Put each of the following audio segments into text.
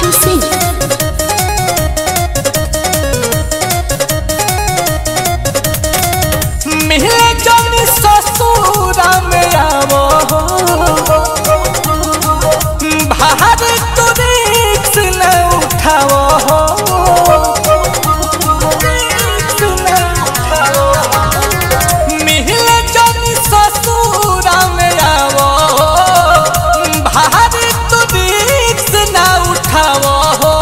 Anshu Singh. मिले जन ससुरा में आवो बाहर तो रिक्स न उठाओ मिले जन ससुरा में आवो बाहर तो रिक्स न उठाओ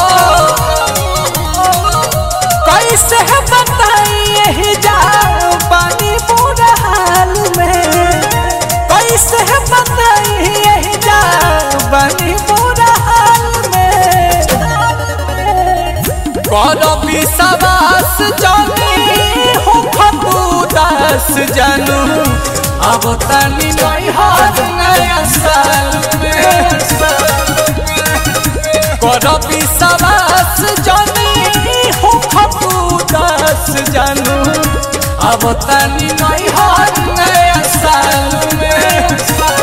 कैसे बताइए जा पानी पूरा हाल में कैसे बताइए जा पानी पूरा हाल में करो विश्वास जानी हो खबूदास जानू अब तनी नहीं हाथ नया साल में करो विश्वास जानी हो खबूदास जानू अब तनी नहीं हाथ नया साल में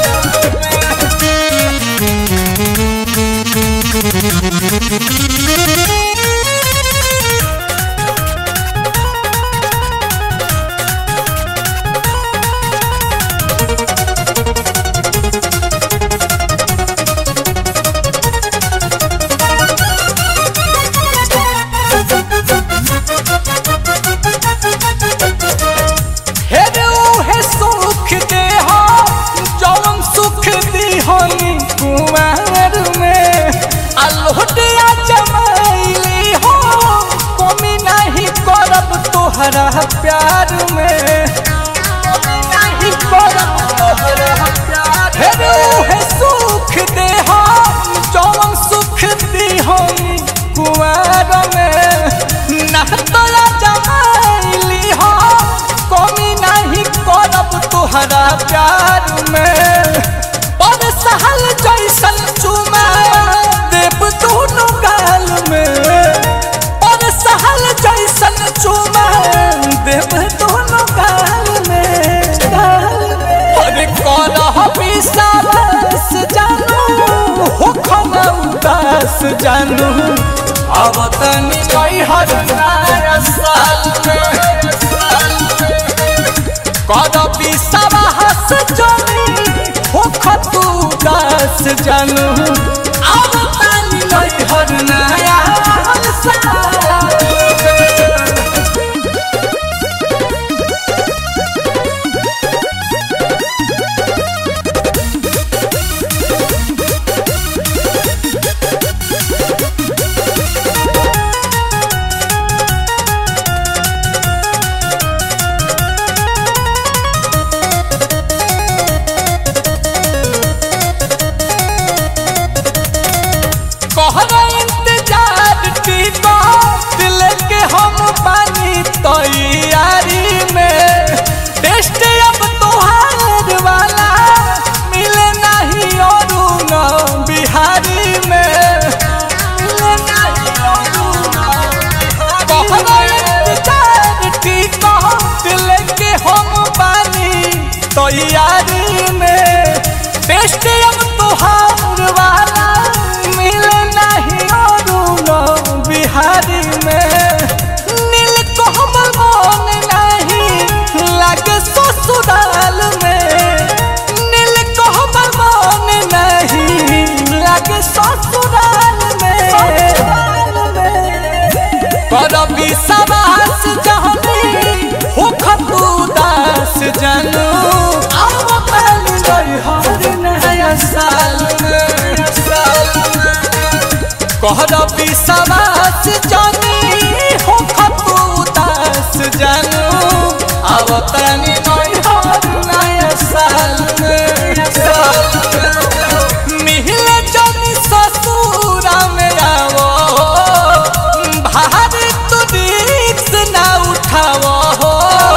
कुमार में अलोटिया जमाइली हो कमी नहीं करब तोहरा प्यार में कमी नहीं करब तोहरा प्यार है सुख दे हो जौन सुख दी हो कुमार में ना तोरा जमाइली हो कमी नहीं करब तोहरा प्यार में सहल जैसन चुमा देव दोनों गाल में और सहल जैसन चुमा देव दोनों गाल में अरे कौन विश्वास जानू हो खना उदास जानू अब तनी नहीं हर नया साल में कौन विश्वास जानी हो खतू दास जानू अब तनी नहीं हर नया साल कहरा इंतजार टीको दिल के हम पानी तैयारी में टेस्ट अब तोहार वाला मिले नहीं और न बिहारी में मिले नहीं कहरा इंतजार टीको दिल के हम पानी तैयारी में टेस्ट अब तोहार वाला बिहारी में नील कोमल मन नहीं लगे ससुराल में नील कोमल मन नहीं लगे ससुराल में कर विश्वास जानी हो खबूदास जानू अब तनी नहीं हर नया साल में कहरा विश्वास जानी हो खबूदास जानू अब तनी नहीं हर नया साल में मिले जन ससुरा में आवो बाहर तो रिक्स न उठाओ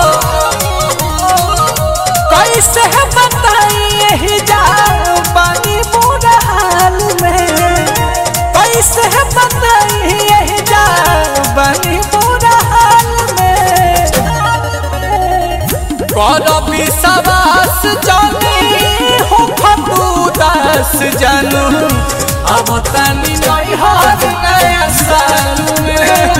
कैसे बताइए जा पानी पूरा हाल में कैसे बताइए जा पानी पूरा हाल में कर विश्वास जानी हो खबूदास जानू अब तनी नहीं हर नया साल में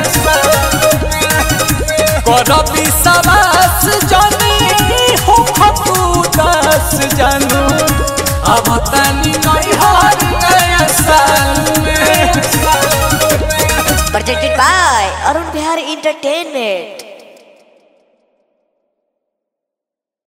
कर विश्वास जानी हो खतू दास जानू अब तनी नहीं हर नया साल में। Presented by Arun Bihari Entertainment.